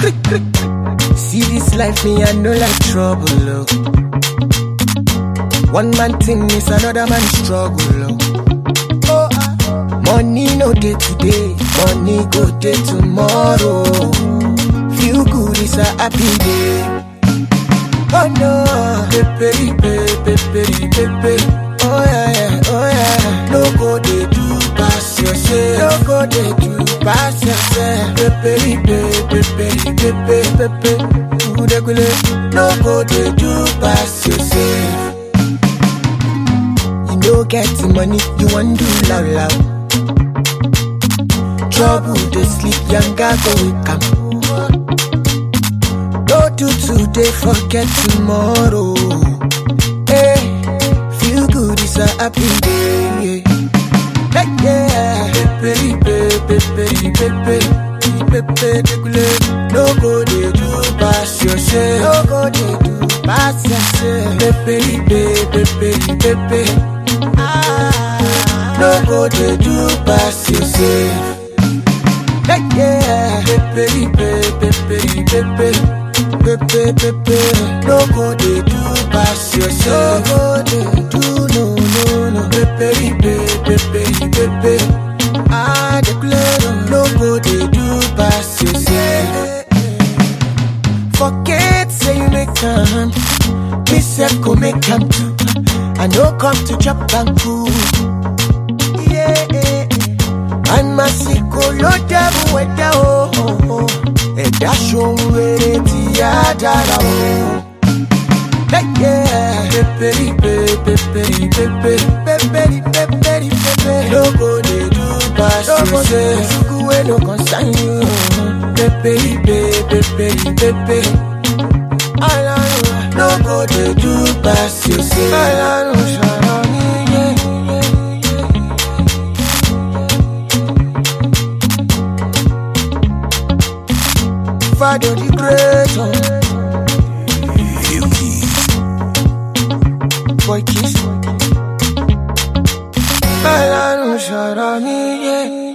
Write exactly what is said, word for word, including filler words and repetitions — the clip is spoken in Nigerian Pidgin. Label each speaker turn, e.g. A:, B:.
A: See this life, me I know like trouble, oh. One man thing is another man's struggle, oh. Oh, ah. Money no day today, money go day tomorrow. Feel good is a happy day. Oh no, pepe, pepe, pepe, pepe. Oh yeah, yeah, oh yeah. No go they do pass yourself. No go they do pass yourself. Pepe, pepe, pepe, pepe, pepe. No go they do pass yourself. You no get the money, you want do loud loud. Trouble they sleep, younger go wake up. No do today, forget tomorrow. Hey, feel good is a happy day. Hey, yeah, pepe, pepe, pepe, pepe, pepe. No go they do pass yourself. No go they do pass yourself. Pepe, pepe, pepe, pepe. Ah, no go they do pass yourself. Hey, yeah, pepe, pepe, pepe. Pepe, pepe, no go they do pass yourself. No go they do, no, no, no. Pepe, pepe, pepe, pepe. I declare, no go they do pass yourself. Forget say you make time, me self go make time too. I no come to chop and cool. Yeah, and my sicko load them with the oh, oh, oh. E dasho were ti adara o. Yeah, pepe, pepe, pepe, pepe, pepe, pepe. No go they do pass yourself. No go no concern you. Pepe, pepe, pepe, pepe. No go they do pass yourself. Father the Great, oh. Boy kiss. Alanu Sharami, yeah.